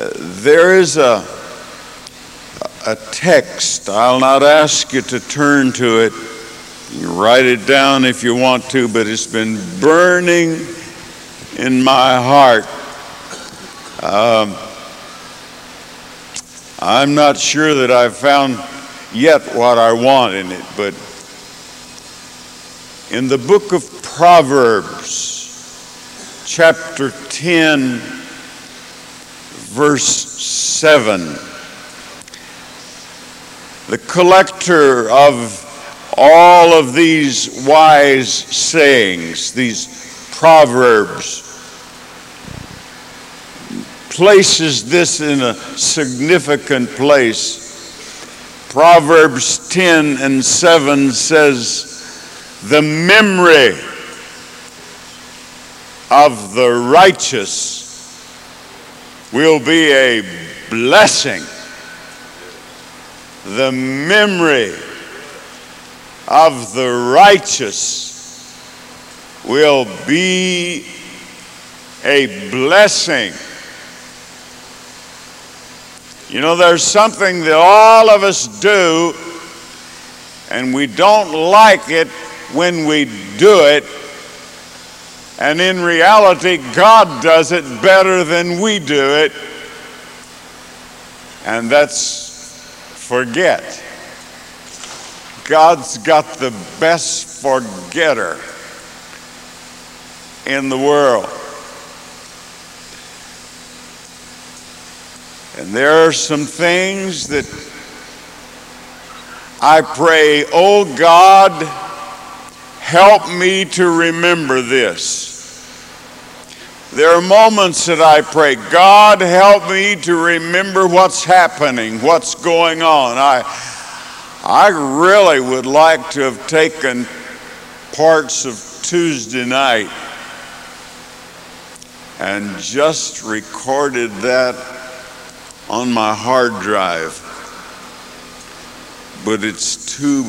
There is a text. I'll not ask you to turn to it. You can write it down if you want to, but it's been burning in my heart. I'm not sure that I've found yet what I want in it, but in the book of Proverbs, chapter 10, verse 7, the collector of all of these wise sayings, these proverbs, places this in a significant place. Proverbs 10 and 7 says, "The memory of the righteous will be a blessing." The memory of the righteous will be a blessing. You know, there's something that all of us do, and we don't like it when we do it. And in reality, God does it better than we do it. And that's forget. God's got the best forgetter in the world. And there are some things that I pray, oh God, help me to remember this. There are moments that I pray, God, help me to remember what's happening, what's going on. I really would like to have taken parts of Tuesday night and just recorded that on my hard drive, but it's too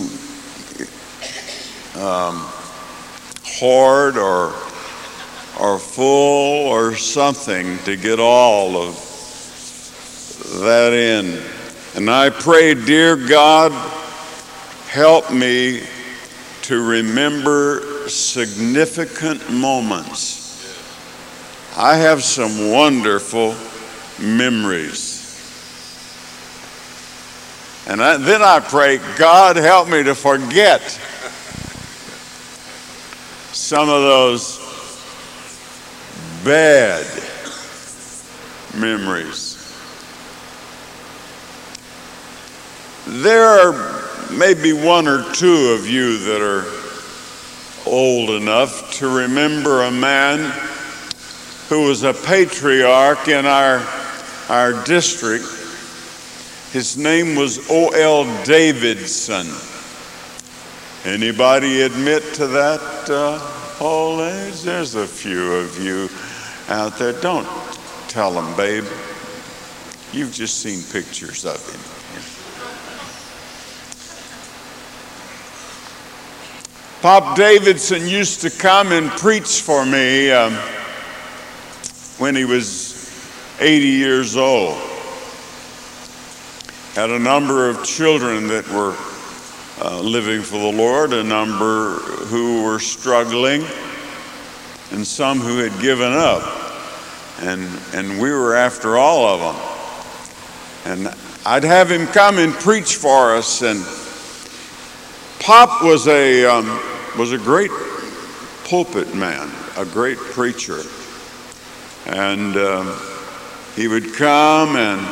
hard or full or something to get all of that in. And I pray, dear God, help me to remember significant moments. I have some wonderful memories. And then I pray, God, help me to forget some of those bad memories. There are maybe one or two of you that are old enough to remember a man who was a patriarch in our district. His name was O.L. Davidson. Anybody admit to that old age? There's a few of you out there. Don't tell them, babe. You've just seen pictures of him. Pop Davidson used to come and preach for me when he was 80 years old. Had a number of children that were living for the Lord, a number who were struggling, and some who had given up. And we were after all of them. And I'd have him come and preach for us. And Pop was a great pulpit man, a great preacher. And he would come and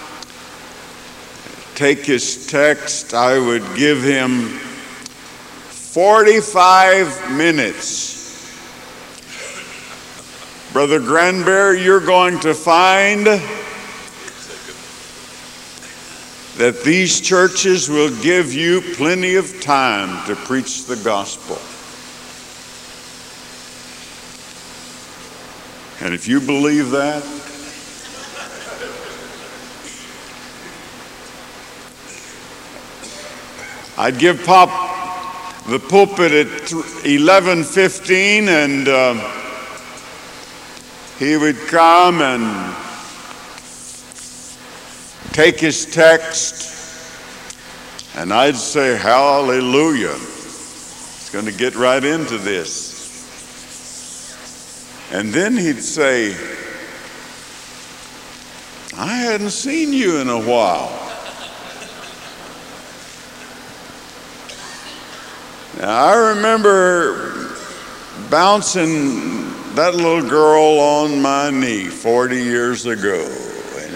take his text. I would give him 45 minutes. Brother Granberry, you're going to find that these churches will give you plenty of time to preach the gospel. And if you believe that, I'd give Pop the pulpit at 11:15, and he would come and take his text, and I'd say, hallelujah. It's going to get right into this. And then he'd say, I hadn't seen you in a while. Now, I remember bouncing that little girl on my knee 40 years ago. And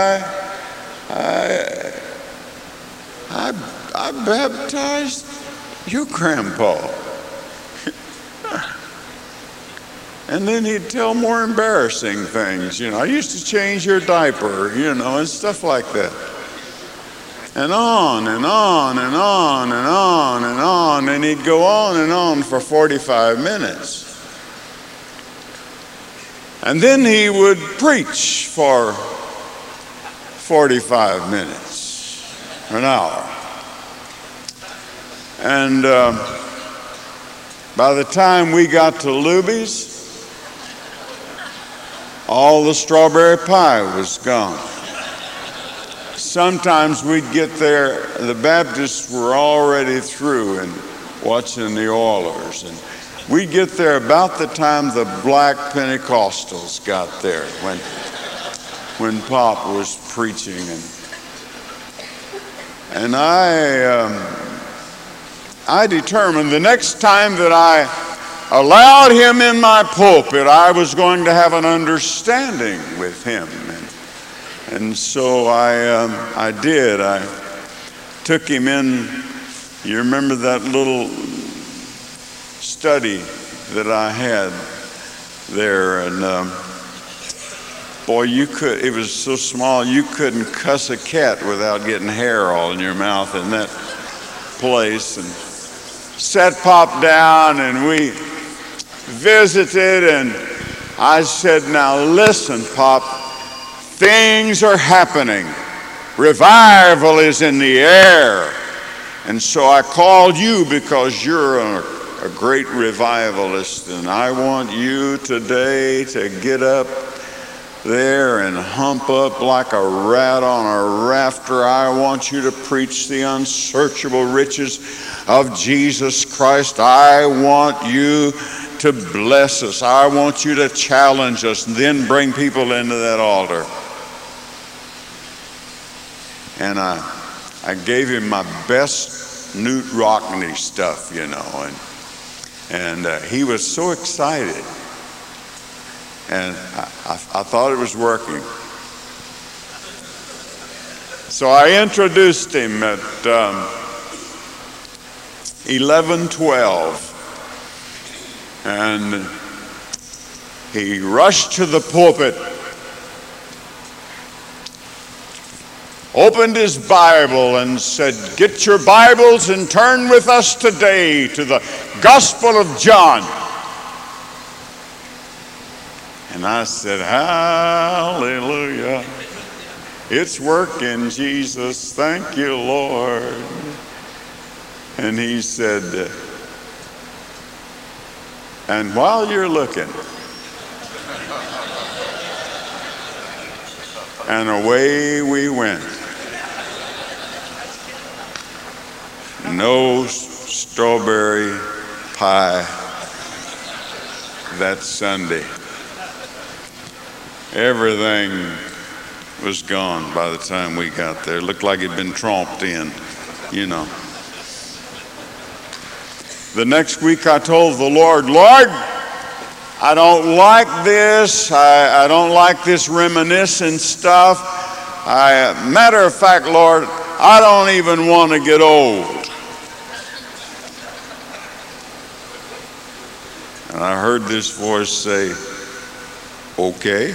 I baptized your grandpa. And then he'd tell more embarrassing things. I used to change your diaper, and stuff like that. And on and on and on and on and on. And he'd go on and on for 45 minutes. And then he would preach for 45 minutes, an hour. And by the time we got to Luby's, all the strawberry pie was gone. Sometimes we'd get there, the Baptists were already through and watching the Oilers. And we'd get there about the time the black Pentecostals got there, when Pop was preaching. And I determined the next time that I allowed him in my pulpit, I was going to have an understanding with him. And so I did. I took him in. You remember that little study that I had there, and boy, it was so small you couldn't cuss a cat without getting hair all in your mouth in that place. And sat Pop down, and we visited, and I said, now listen, Pop, things are happening. Revival is in the air. And so I called you because you're a great revivalist, and I want you today to get up there and hump up like a rat on a rafter. I want you to preach the unsearchable riches of Jesus Christ. I want you to bless us. I want you to challenge us, and then bring people into that altar. And I gave him my best Knute Rockne stuff, and he was so excited. And I thought it was working. So I introduced him at 11:12. And he rushed to the pulpit, opened his Bible and said, get your Bibles and turn with us today to the Gospel of John. And I said, hallelujah. It's working, Jesus. Thank you, Lord. And he said, and while you're looking, and away we went. No strawberry pie that Sunday. Everything was gone by the time we got there. It looked like it'd been tromped in, The next week I told the Lord, I don't like this. I don't like this reminiscent stuff. Matter of fact, Lord, I don't even want to get old. And I heard this voice say, okay.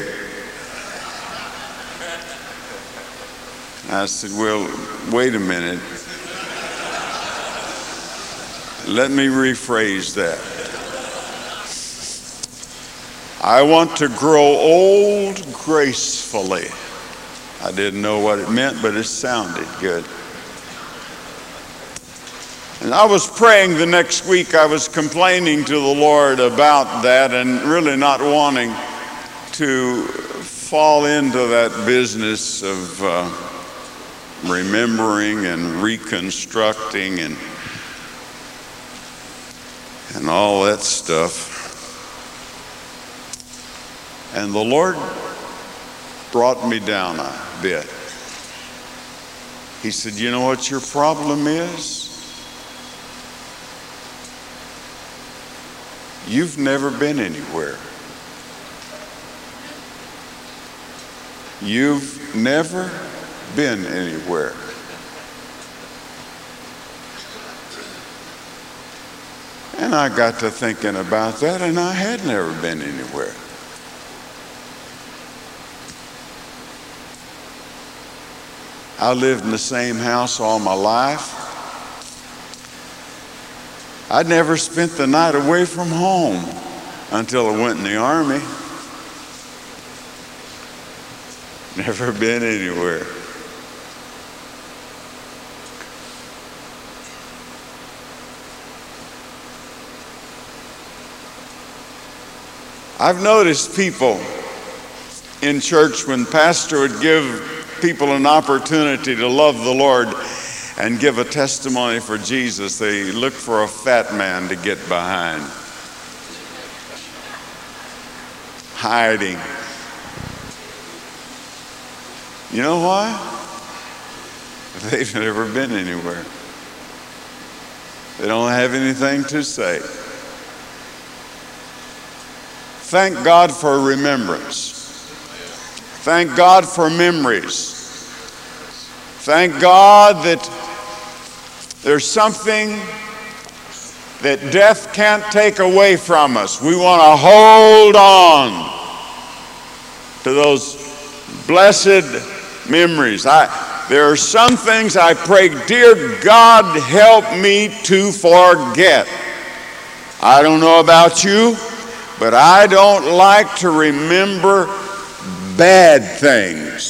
I said, well, wait a minute. Let me rephrase that. I want to grow old gracefully. I didn't know what it meant, but it sounded good. And I was praying the next week. I was complaining to the Lord about that and really not wanting to fall into that business of remembering and reconstructing and all that stuff. And the Lord brought me down a bit. He said, you know what your problem is? You've never been anywhere. You've never been anywhere. And I got to thinking about that, and I had never been anywhere. I lived in the same house all my life. I'd never spent the night away from home until I went in the Army. Never been anywhere. I've noticed people in church, when pastor would give people an opportunity to love the Lord and give a testimony for Jesus, they look for a fat man to get behind, hiding. You know why? They've never been anywhere. They don't have anything to say. Thank God for remembrance. Thank God for memories. Thank God that there's something that death can't take away from us. We want to hold on to those blessed memories. There are some things I pray, dear God, help me to forget. I don't know about you, but I don't like to remember bad things.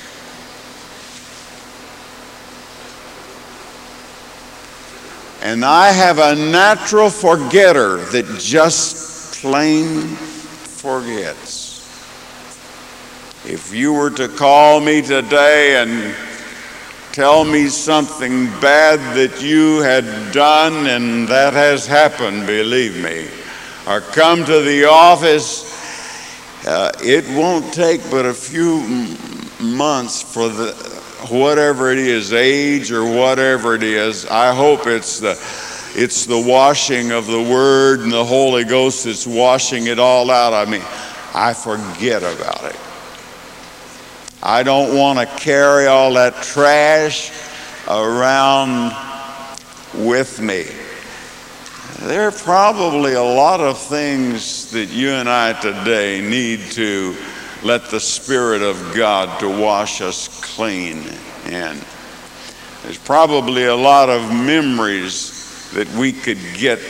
And I have a natural forgetter that just plain forgets. If you were to call me today and tell me something bad that you had done, and that has happened, believe me, or come to the office, it won't take but a few months for the whatever it is, age or whatever it is. I hope it's the washing of the Word and the Holy Ghost that's washing it all out. I mean, I forget about it. I don't want to carry all that trash around with me. There are probably a lot of things that you and I today need to let the Spirit of God to wash us clean in. There's probably a lot of memories that we could get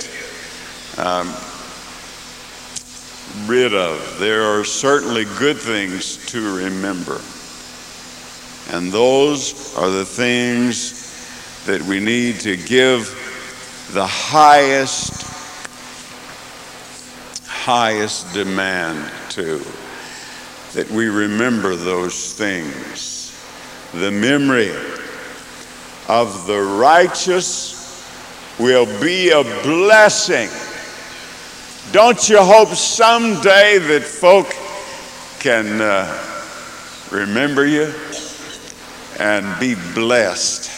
rid of. There are certainly good things to remember. And those are the things that we need to give the highest demand to, that we remember those things. The memory of the righteous will be a blessing. Don't you hope someday that folk can remember you and be blessed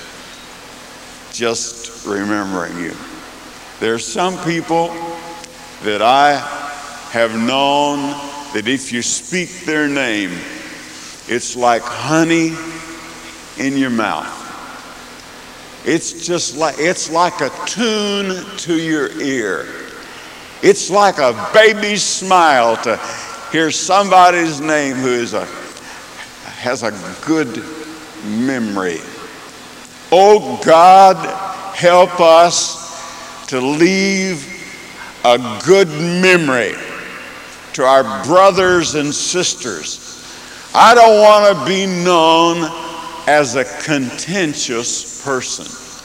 just remembering you? There's some people that I have known that if you speak their name, it's like honey in your mouth. It's like a tune to your ear. It's like a baby's smile to hear somebody's name who has a good memory. Oh God, help us to leave a good memory to our brothers and sisters. I don't want to be known as a contentious person.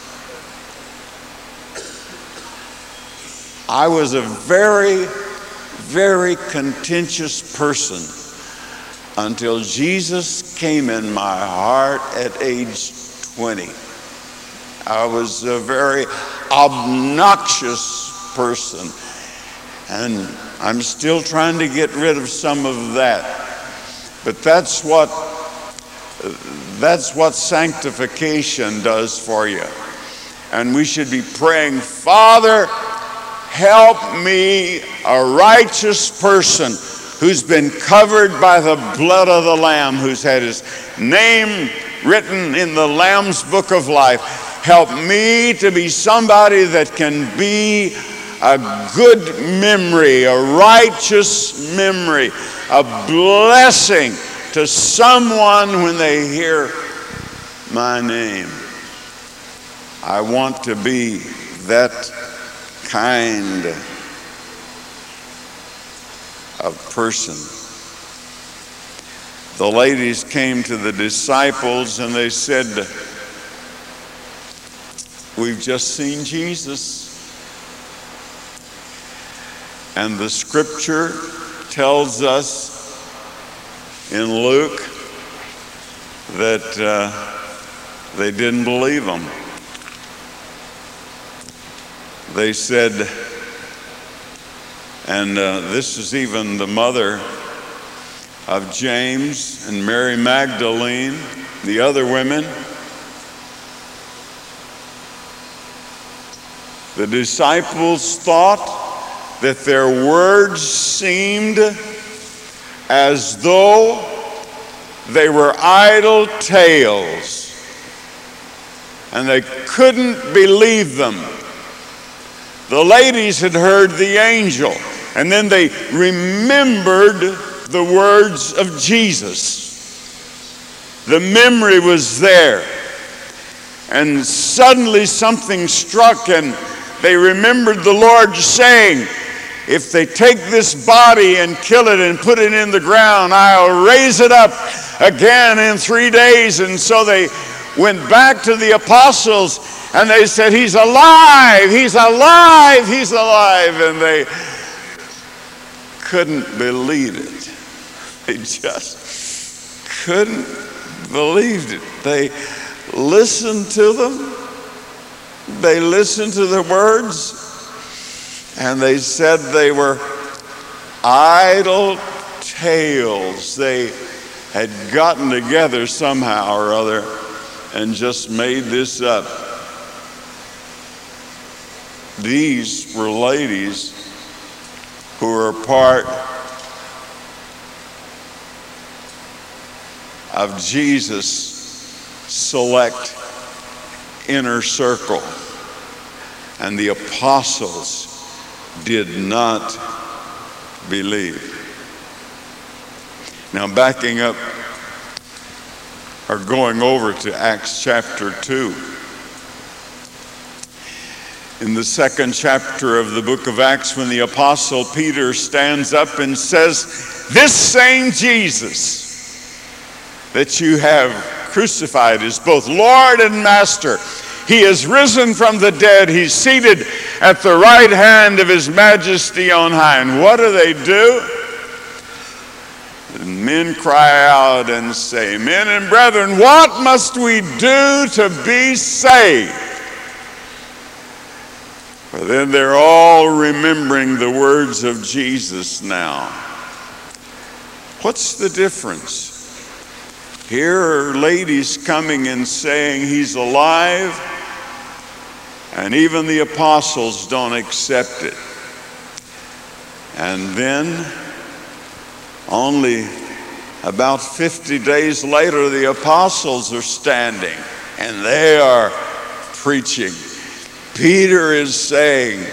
I was a very, very contentious person. until Jesus came in my heart at age 20. I was a very obnoxious person, and I'm still trying to get rid of some of that. But that's what sanctification does for you. And we should be praying, Father, help me, a righteous person who's been covered by the blood of the Lamb, who's had his name written in the Lamb's book of life. Help me to be somebody that can be a good memory, a righteous memory, a blessing to someone when they hear my name. I want to be that kind of person. The ladies came to the disciples and they said, we've just seen Jesus. And the scripture tells us in Luke that they didn't believe him. They said, and this is even the mother of James and Mary Magdalene, the other women. The disciples thought that their words seemed as though they were idle tales, and they couldn't believe them. The ladies had heard the angel, and then they remembered the words of Jesus. The memory was there, and suddenly something struck, and they remembered the Lord saying, if they take this body and kill it and put it in the ground, I'll raise it up again in 3 days. And so they went back to the apostles and they said, he's alive, he's alive, he's alive. And they couldn't believe it. They just couldn't believe it. They listened to them. They listened to the words. And they said they were idle tales. They had gotten together somehow or other and just made this up. These were ladies who were part of Jesus' select inner circle. And the apostles did not believe. Now, backing up or going over to Acts chapter 2. In the 2nd chapter of the book of Acts, when the apostle Peter stands up and says, this same Jesus that you have crucified is both Lord and Master. He is risen from the dead. He's seated at the right hand of his majesty on high. And what do? And men cry out and say, men and brethren, what must we do to be saved? For then they're all remembering the words of Jesus now. What's the difference? Here are ladies coming and saying he's alive, and even the apostles don't accept it. And then, only about 50 days later, the apostles are standing, and they are preaching. Peter is saying,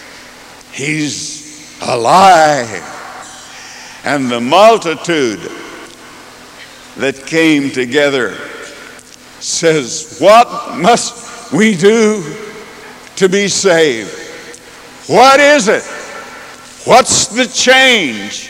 he's alive. And the multitude that came together says, what must we do to be saved? What is it? What's the change?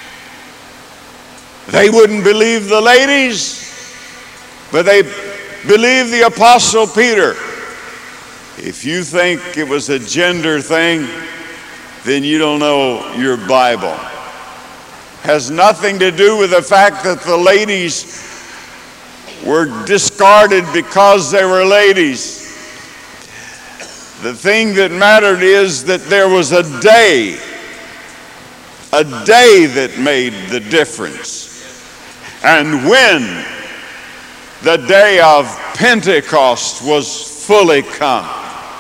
They wouldn't believe the ladies, but they believed the apostle Peter. If you think it was a gender thing, then you don't know your Bible. has nothing to do with the fact that the ladies were discarded because they were ladies. The thing that mattered is that there was a day that made the difference. And when the day of Pentecost was fully come,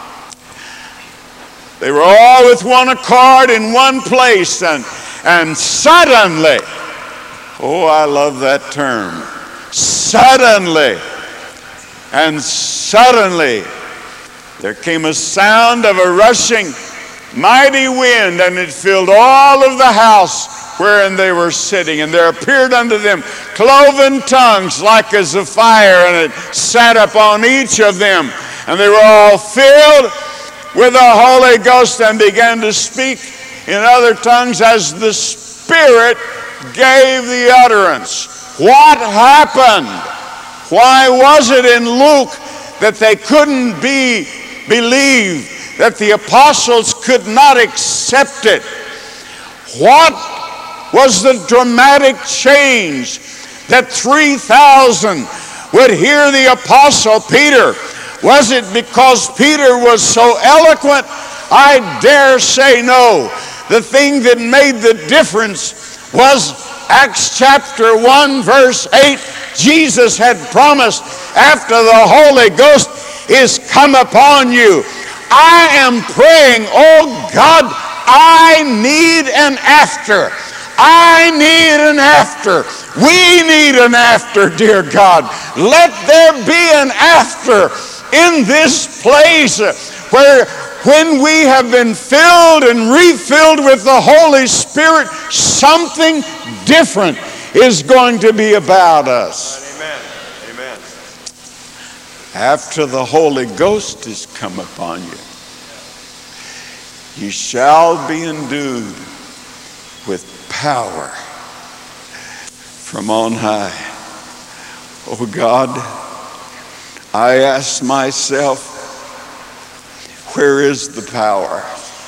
they were all with one accord in one place, and suddenly, oh, I love that term, suddenly, and suddenly, there came a sound of a rushing mighty wind, and it filled all of the house wherein they were sitting. And there appeared unto them cloven tongues like as of fire, and it sat upon each of them. And they were all filled with the Holy Ghost, and began to speak in other tongues as the Spirit gave the utterance. What happened? Why was it in Luke that they couldn't believe, that the apostles could not accept it? What was the dramatic change that 3,000 would hear the apostle Peter? Was it because Peter was so eloquent? I dare say no. The thing that made the difference was Acts chapter 1 verse 8. Jesus had promised, after the Holy Ghost is come upon you, I am praying, oh God, I need an after. I need an after. We need an after, dear God. Let there be an after in this place where when we have been filled and refilled with the Holy Spirit, something different is going to be about us. Amen. Amen. After the Holy Ghost is come upon you, you shall be endued with power from on high. Oh God, I ask myself, where is the power?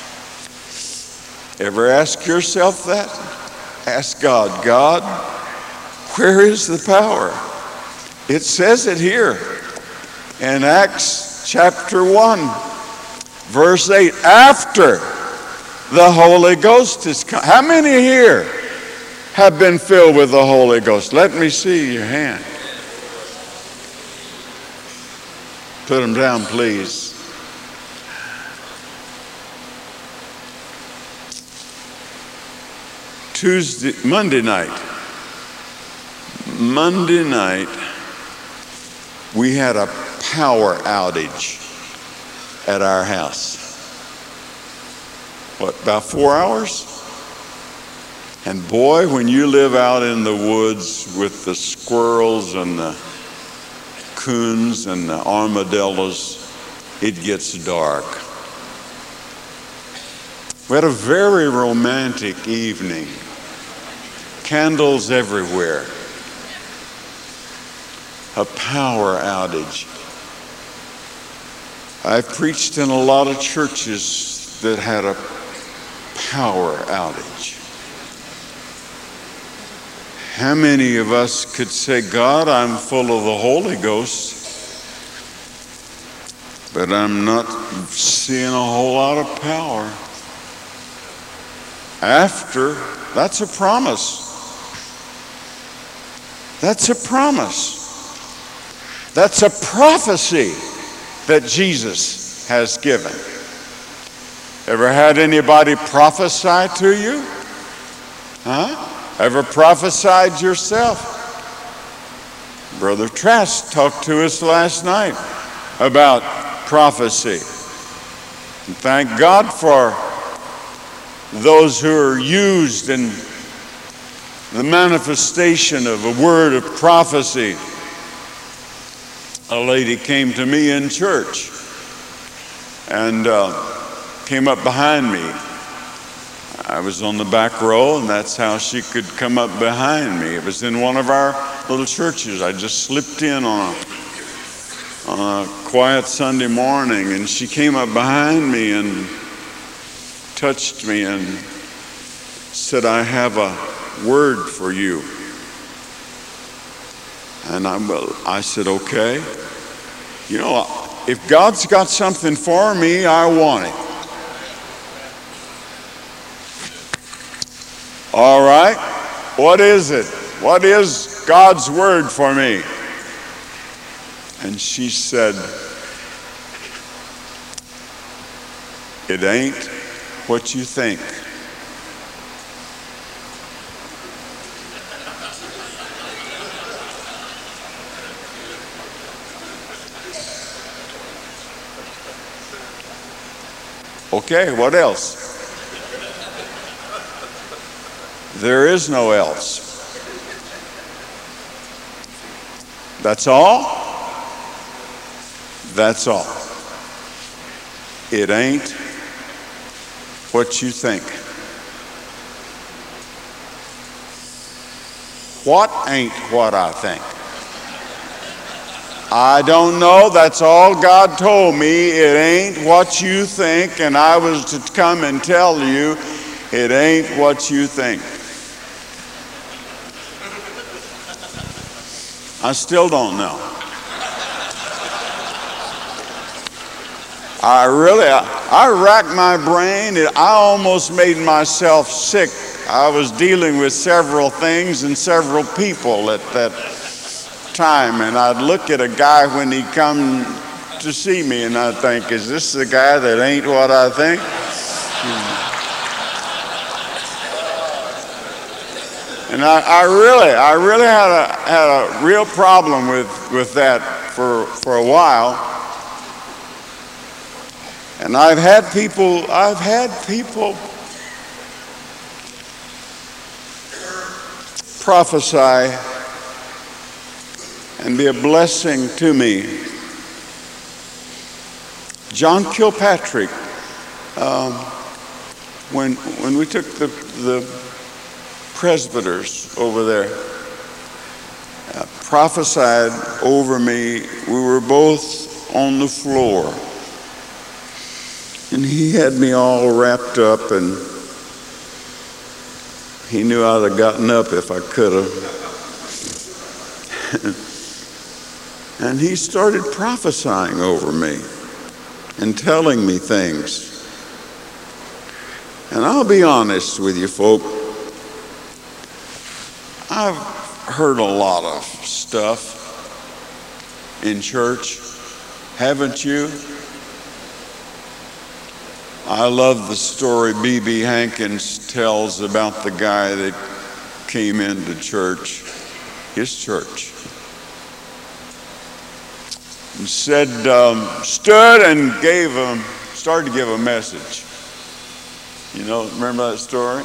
Ever ask yourself that? Ask God, God, where is the power? It says it here in Acts chapter 1, verse 8, after the Holy Ghost is come. How many here have been filled with the Holy Ghost? Let me see your hand. Put them down, please. Monday night, we had a power outage at our house. What, about 4 hours? And boy, when you live out in the woods with the squirrels and the coons and the armadillos, it gets dark. We had a very romantic evening. Candles everywhere. A power outage. I've preached in a lot of churches that had a power outage. How many of us could say, God, I'm full of the Holy Ghost, but I'm not seeing a whole lot of power? After, that's a promise. That's a promise. That's a prophecy that Jesus has given. Ever had anybody prophesy to you? Huh? Ever prophesied yourself? Brother Trask talked to us last night about prophecy. And thank God for those who are used in the manifestation of a word of prophecy. A lady came to me in church and came up behind me. I was on the back row, and that's how she could come up behind me. It was in one of our little churches. I just slipped in on a quiet Sunday morning, and she came up behind me and touched me and said, I have a word for you. And I said, okay. You know, if God's got something for me, I want it. All right. What is it? What is God's word for me? And she said, it ain't what you think. Okay, what else? There is no else. That's all? That's all. It ain't what you think. What ain't what I think? I don't know. That's all God told me. It ain't what you think, and I was to come and tell you, it ain't what you think. I still don't know. I racked my brain. I almost made myself sick. I was dealing with several things and several people at that time, and I'd look at a guy when he'd come to see me, and I'd think, is this the guy that ain't what I think? And I really had a real problem with that for a while. And I've had people prophesy and be a blessing to me. John Kilpatrick, when we took the presbyters over there, prophesied over me. We were both on the floor, and he had me all wrapped up, and he knew I'd have gotten up if I could have. And he started prophesying over me and telling me things. And I'll be honest with you, folk, I've heard a lot of stuff in church, haven't you? I love the story B.B. Hankins tells about the guy that came into church, his church, and said, stood and started to give a message. You know, remember that story?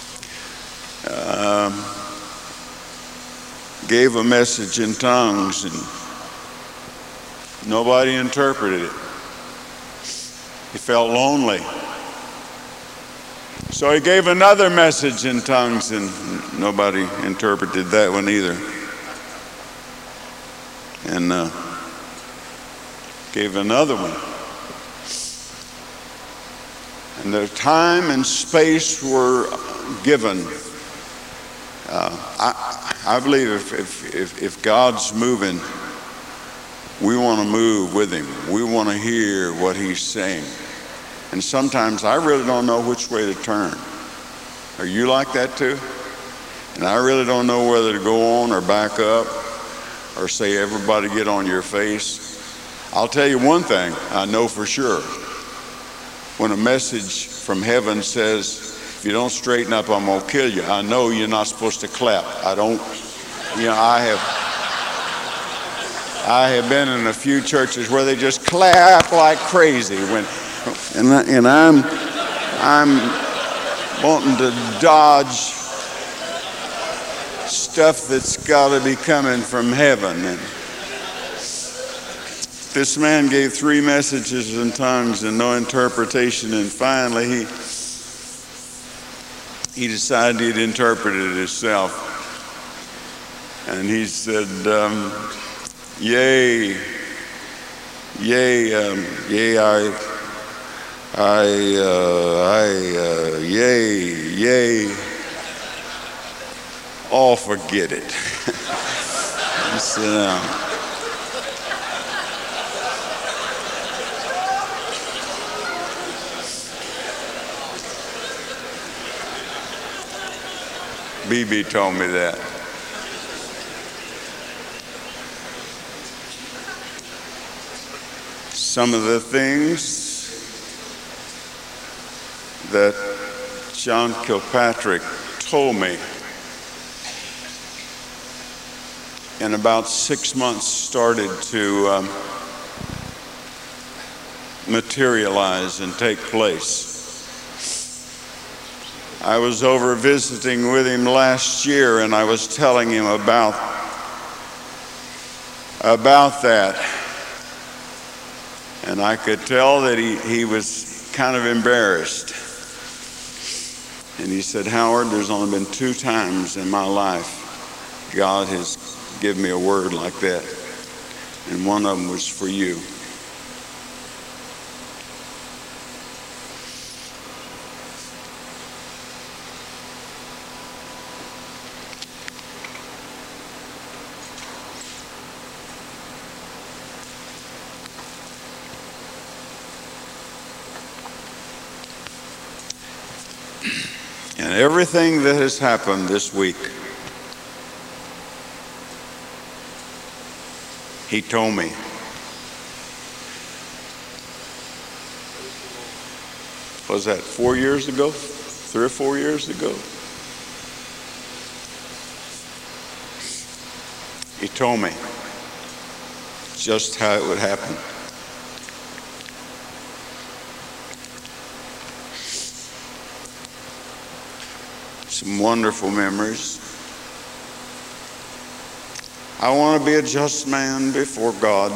Gave a message in tongues, and nobody interpreted it. He felt lonely. So he gave another message in tongues, and nobody interpreted that one either. And gave another one. And the time and space were given. I believe if God's moving, we want to move with him. We want to hear what he's saying. And sometimes I really don't know which way to turn. Are you like that too? And I really don't know whether to go on or back up or say, everybody get on your face. I'll tell you one thing I know for sure. When a message from heaven says, if you don't straighten up, I'm going to kill you, I know you're not supposed to clap. I have been in a few churches where they just clap like crazy and I'm wanting to dodge stuff that's got to be coming from heaven. And this man gave 3 messages in tongues and no interpretation, and finally he decided he'd interpret it himself. And he said, yea, Oh, forget it. Sit down. BB told me that. Some of the things that John Kilpatrick told me in about 6 months started to materialize and take place. I was over visiting with him last year, and I was telling him about that. And I could tell that he was kind of embarrassed. And he said, Howard, there's only been 2 times in my life God has given me a word like that. And one of them was for you. And everything that has happened this week, he told me. Was that 4 years ago? 3 or 4 years ago? He told me just how it would happen. Some wonderful memories. I want to be a just man before God.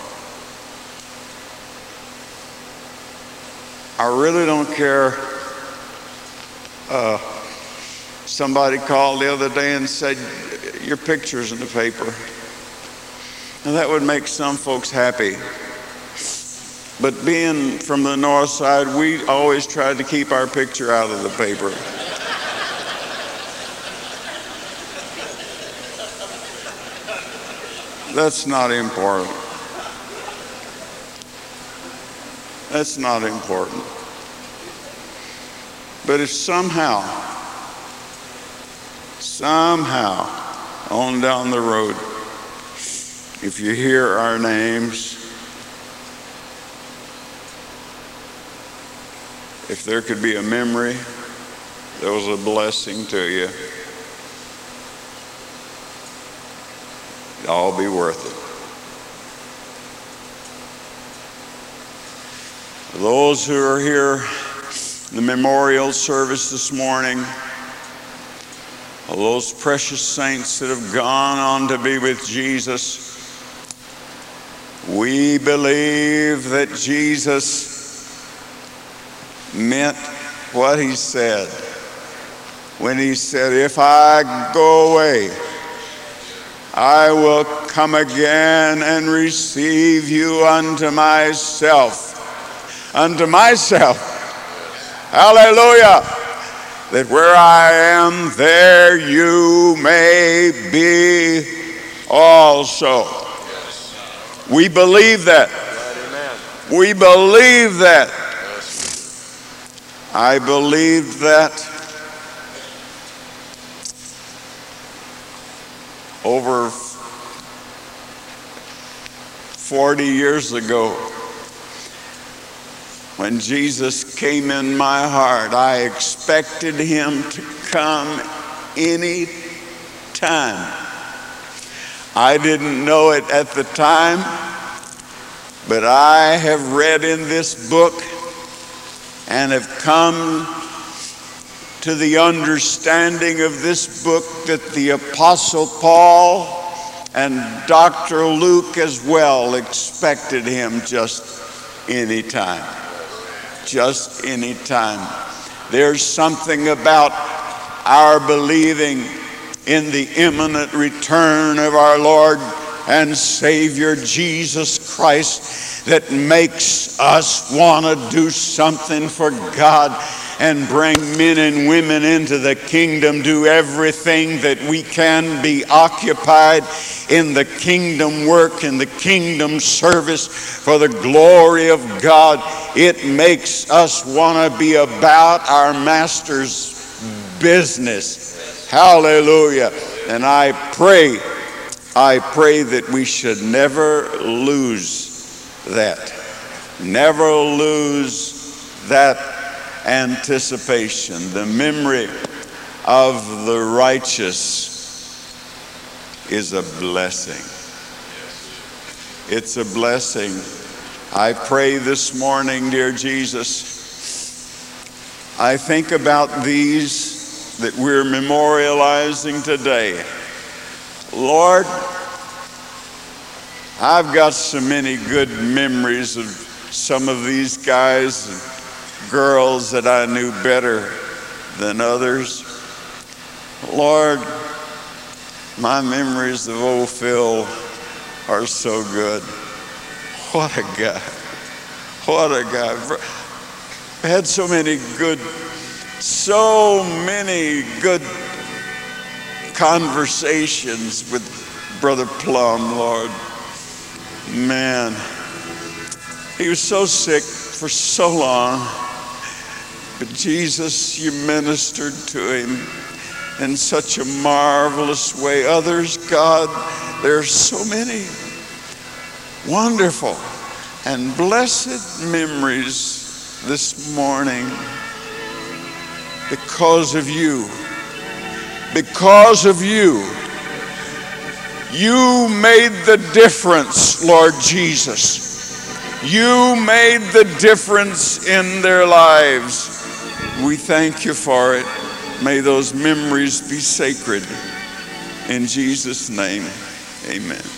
I really don't care. Somebody called the other day and said, your picture's in the paper. And that would make some folks happy. But being from the north side, we always tried to keep our picture out of the paper. That's not important. That's not important. But if somehow, on down the road, if you hear our names, if there could be a memory that was a blessing to you, it'd all be worth it. Those who are here in the memorial service this morning, all those precious saints that have gone on to be with Jesus, we believe that Jesus meant what he said when he said, if I go away, I will come again and receive you unto myself. Unto myself. Hallelujah. That where I am, there you may be also. We believe that. We believe that. I believed that over 40 years ago, when Jesus came in my heart, I expected him to come any time. I didn't know it at the time, but I have read in this book and have come to the understanding of this book that the Apostle Paul and Dr. Luke as well expected him just any time. Just any time. There's something about our believing in the imminent return of our Lord and Savior Jesus Christ that makes us want to do something for God and bring men and women into the kingdom. Do everything that we can, be occupied in the kingdom work, in the kingdom service for the glory of God. It makes us want to be about our Master's business. Hallelujah. And I pray that we should never lose that. Never lose that anticipation. The memory of the righteous is a blessing. It's a blessing. I pray this morning, dear Jesus, I think about these that we're memorializing today. Lord, I've got so many good memories of some of these guys and girls that I knew better than others. Lord, my memories of old Phil are so good. What a guy. What a guy. I had so many good conversations with Brother Plum, Lord. Man, he was so sick for so long, but Jesus, you ministered to him in such a marvelous way. Others, God, there are so many wonderful and blessed memories this morning because of you. Because of you. You made the difference, Lord Jesus. You made the difference in their lives. We thank you for it. May those memories be sacred. In Jesus' name, amen.